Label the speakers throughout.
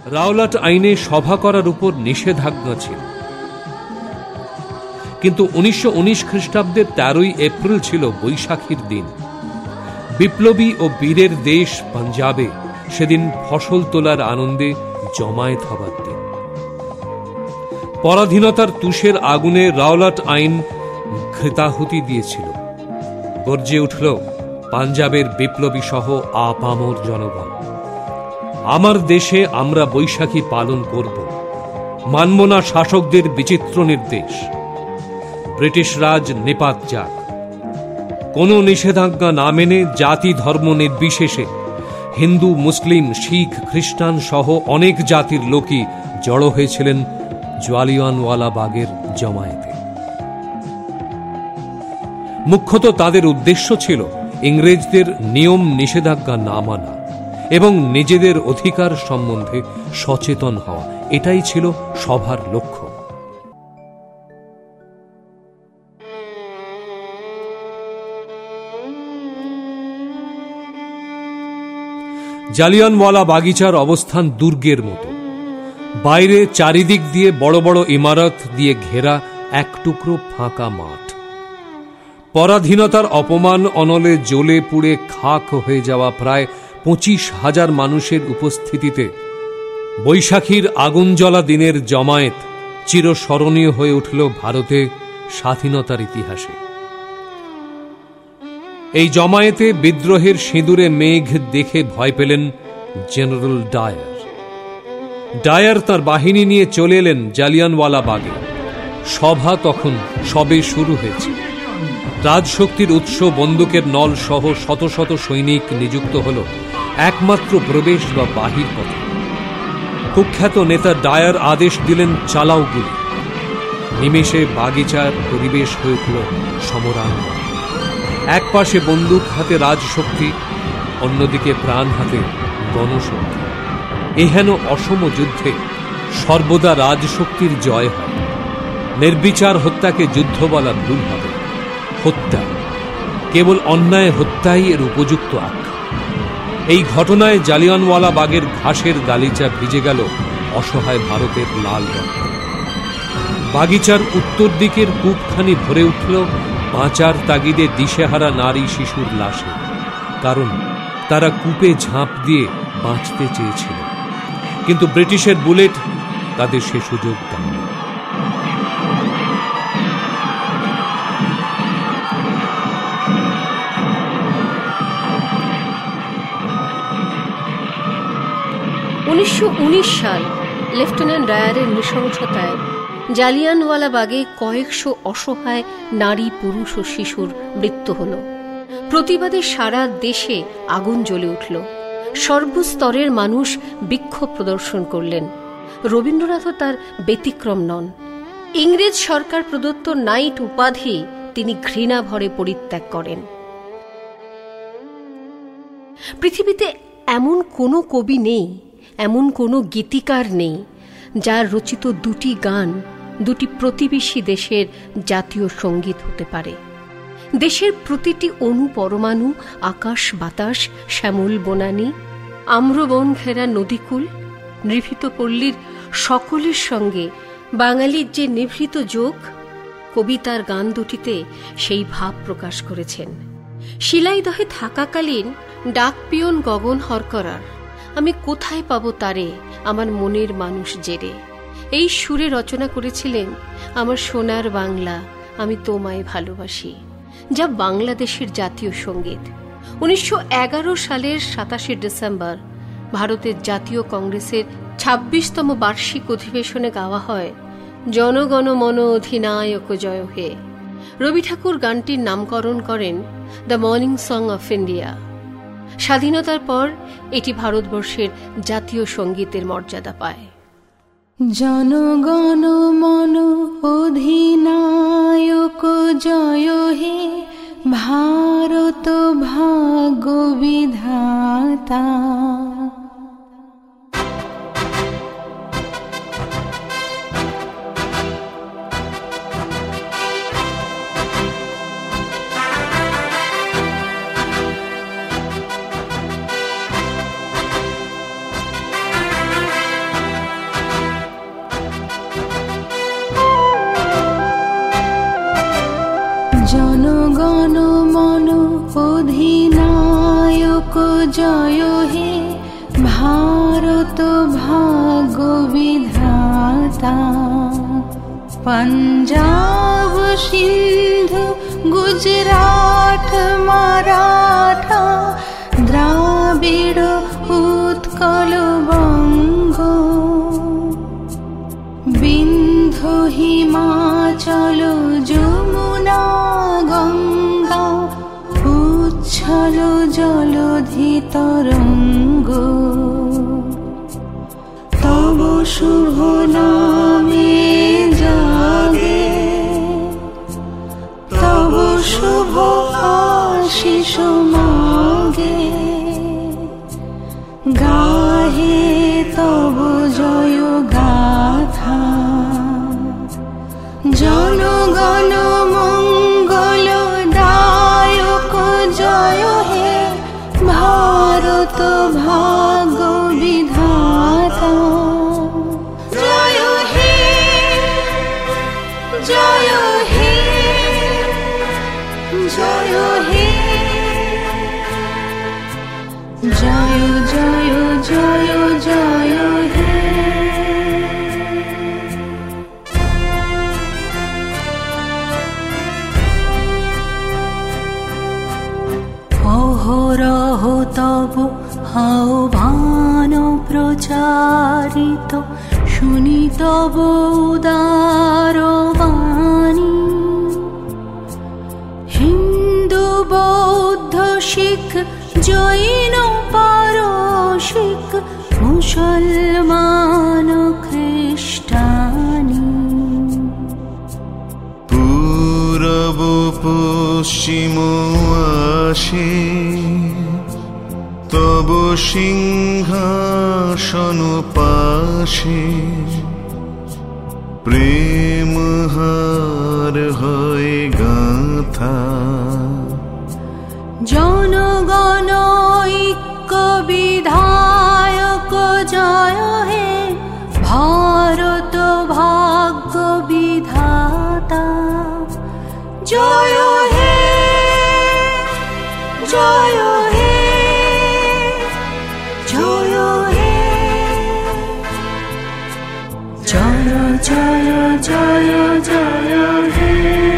Speaker 1: Rowlatt আইনে সভা করার উপর নিষেধাজ্ঞা ছিল, কিন্তু 1919 খ্রিস্টাব্দের 13ই এপ্রিল ছিল বৈশাখীর দিন। বিপ্লবী ও বীরের দেশ পাঞ্জাবে সেদিন ফসল তোলার আনন্দে জমায়েত হবার দিন। পরাধীনতার তুষের আগুনে রাওলাট আইন ঘৃতাহুতি দিয়েছিল। গর্জে উঠল পাঞ্জাবের বিপ্লবী সহ আপামর জনগণ। আমার দেশে আমরা বৈশাখী পালন করব, মানব না শাসকদের বিচিত্র নির্দেশ। ব্রিটিশ রাজ নিপাত যাক। কোনো নিষেধাজ্ঞা না মেনে জাতি ধর্ম নির্বিশেষে হিন্দু, মুসলিম, শিখ, খ্রিস্টান সহ অনেক জাতির লোকই জড়ো হয়েছিলেন জালিয়ানওয়ালাবাগের জমায়েতে। মুখ্যত তাদের উদ্দেশ্য ছিল ইংরেজদের নিয়ম নিষেধাজ্ঞা না মানা এবং নিজেদের অধিকার সম্বন্ধে সচেতন হওয়া। এটাই ছিল সভার লক্ষ্য। জালিয়ানওয়ালা বাগিচার অবস্থান দুর্গের মতো। বাইরে চারিদিক দিয়ে বড় বড় ইমারত দিয়ে ঘেরা এক টুকরো ফাঁকা মাঠ। পরাধীনতার অপমান অনলে জ্বলে পুড়ে খাক হয়ে যাওয়া প্রায় 25,000 মানুষের উপস্থিতিতে বৈশাখীর আগুন জ্বলা দিনের জমায়েত চিরস্মরণীয় হয়ে উঠল ভারতে স্বাধীনতার ইতিহাসে। এই জমায়েতে বিদ্রোহের সিঁদুরে মেঘ দেখে ভয় পেলেন জেনারেল ডায়ার। ডায়ার তার বাহিনী নিয়ে চলে এলেন জালিয়ানওয়ালাবাগে। সভা তখন সবে শুরু হয়েছে। রাজশক্তির উৎস বন্দুকের নল সহ শত শত সৈনিক নিযুক্ত হল একমাত্র প্রবেশ বা বাহির পথে। কুখ্যাত নেতা ডায়ার আদেশ দিলেন, চালাও গুলি। নিমেষে বাগিচার পরিবেশ হয়ে উঠল সমরাঙ্গন। এক পাশে বন্দুক হাতে রাজশক্তি, অন্যদিকে প্রাণ হাতে গণশক্তি। এহেন অসম যুদ্ধে সর্বদা রাজশক্তির জয় হয়। নির্বিচার হত্যাকে যুদ্ধ বলা ভুল হবে। হত্যা, কেবল অন্যায় হত্যাই এর উপযুক্ত আখ্যা। এই ঘটনায় জালিয়ানওয়ালাবাগের ঘাসের গালিচা ভিজে গেল অসহায় ভারতের লাল রক্তে। বাগিচার উত্তর দিকের কূপখানি ভরে উঠল বাঁচার তাগিদে দিশেহারা নারী শিশুর লাশে। কারণ তারা কূপে ঝাঁপ দিয়ে বাঁচতে চেয়েছিল, কিন্তু ব্রিটিশের বুলেট তাদের সে সুযোগ দেয়নি।
Speaker 2: সাল লেফটেন্যান্ট ডায়ারের নৃশংসতায় জালিয়ানওয়ালাবাগে কয়েকশো অসহায় নারী, পুরুষ ও শিশুর মৃত্যু হল। প্রতিবাদে সারা দেশে আগুন জ্বলে উঠল। সর্বস্তরের মানুষ বিক্ষোভ প্রদর্শন করলেন। রবীন্দ্রনাথও তার ব্যতিক্রম নন। ইংরেজ সরকার প্রদত্ত নাইট উপাধি তিনি ঘৃণা ভরে পরিত্যাগ করেন। পৃথিবীতে এমন কোনো কবি নেই, এমন কোনো গীতিকার নেই যার রচিত দুটি গান দুটি প্রতিবেশী দেশের জাতীয় সঙ্গীত হতে পারে। দেশের প্রতিটি অণু পরমাণু, আকাশ বাতাস, শ্যামল বনানী, আম্রবন ঘেরা নদীকূল, নিভৃত পল্লীর সকলের সঙ্গে বাঙালির যে নিভৃত যোগ, কবিতার গান দুটিতে সেই ভাব প্রকাশ করেছেন। শিলাইদহে থাকাকালীন ডাক পিয়ন গগন হরকরার আমি কোথায় পাবো তারে, আমার মনের মানুষ জেরে, এই সুরে রচনা করেছিলেন আমার সোনার বাংলা, আমি তোমায় ভালোবাসি, যা বাংলাদেশের জাতীয় সঙ্গীত। 1911 সালের 27 ডিসেম্বর ভারতের জাতীয় কংগ্রেসের 26তম বার্ষিক অধিবেশনে গাওয়া হয় জনগণ মন অধিনায়ক জয় হে। রবি ঠাকুর গানটির নামকরণ করেন the morning song of India. স্বাধীনতার পর এটি ভারতবর্ষের জাতীয় সঙ্গীতের মর্যাদা পায়।
Speaker 3: জনগণ মন অধিনায়ক জয় হে, ভারত ভাগ্য বিধাতা। জয় হে ভারত ভাগ্য বিধাতা। পঞ্জাব সিন্ধু গুজরাট মারাঠা দ্রাবিড় উৎকল বঙ্গ, বিন্ধু হিমাচল যমুনা গঙ্গা উচ্ছল জলধি তরঙ্গ। তব শুভ নামে জাগে, তব শুভ আশিস মাগে। গাহে তব জয় গাথা, জনগণ মঙ্গল দায়ক জয় হে ভারত ভাগ্য বিধাতা। জয় হে জয় হে জয় হে জয় জয় জয় জয় হে। অহরহ তব আহ্বান প্রচারিত, শুনি তব উদার বাণী। হিন্দু বৌদ্ধ শিখ জৈন পারসিক মুসলমান খ্রিস্টানি।
Speaker 4: পূরব পশ্চিম আসে তব সিংহাসন পাশে, প্রেম হার হয় গাথা।
Speaker 3: জনগণ ঐক্য বিধায়ক জয় হে ভারত ভাগ্য বিধাতা। জয় হে জয় হে জয় হে জয় জয় জয় জয় হে।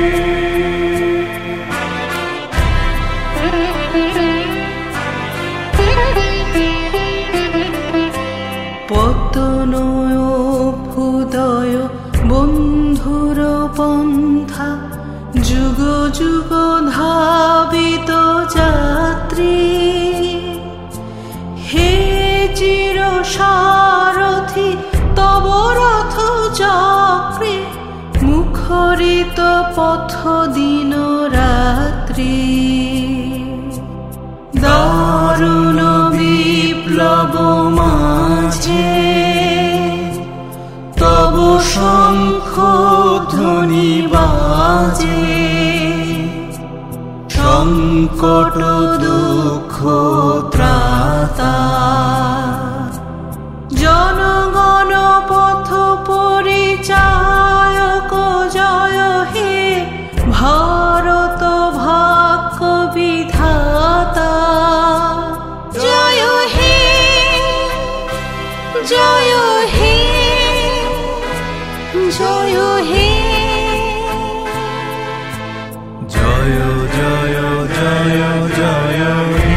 Speaker 3: পতনয় ভূদয় বন্ধুর পন্থা, যুগ যুগ ধাবিত যাত্রী। হে চির সারথি তব রথ চক্রে, মুখরিত পথ দিন রাত্রি। দারুণ বিপ্লব মাঝে তব শঙ্খ ধ্বনি বাজে। সংকট দুঃখ ত্রাতা, জনগণ পথ পরিচায়ক জয় হে ভারত ভাগ্য বিধাতা। জয় হে জয় হে জয় হে
Speaker 4: জয় জয় জয় জয় হে।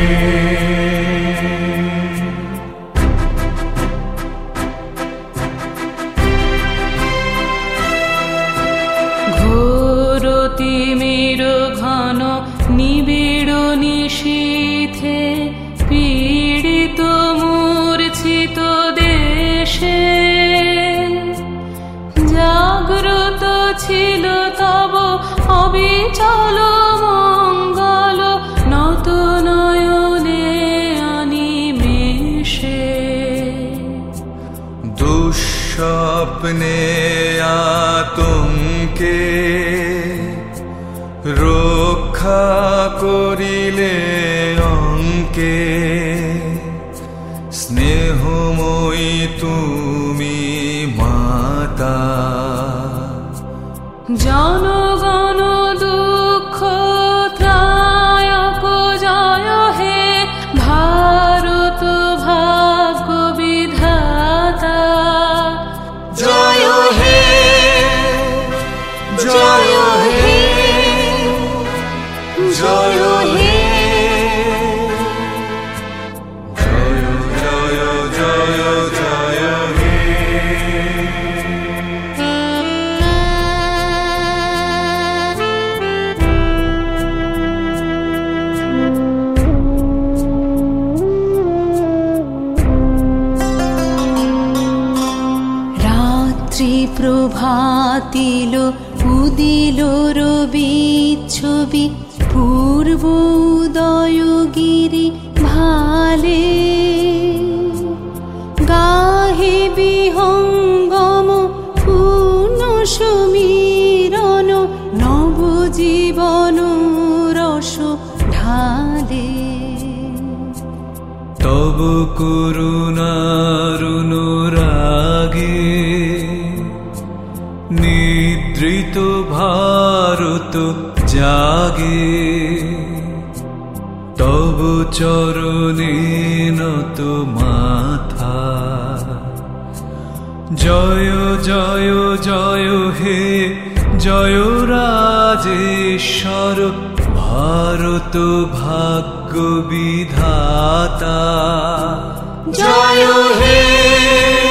Speaker 3: ঘোর তিমির ঘন নিবিড় নিশীথে, পীড়িত মূর্ছিত দেশে। জাগ্রত ছিল তব অবিচল মঙ্গল, নত নয়নে অনিমেষে।
Speaker 4: দুঃস্বপ্নে আতঙ্কে রক্ষা করিলে অঙ্কে, স্নেহময়ী তুমি মাতা।
Speaker 3: জনগণ দুঃখ ত্রায়ক জয় হে ভারত রাত্রি প্রভাতিল উদিল রবি ছবি পূর্ব উদয়গিরি ভালে গাহে বিহঙ্গম পূর্ণ সমীরণ নবজীবন রস ঢালে
Speaker 4: তব করুণার অনুরাগে নিদ্রিত ভারত জাগে তব চরণে নত মাথা জয় জয় জয় হে জয় রাজেশ্বর ভারত ভাগ্য বিধাতা
Speaker 3: জয় হে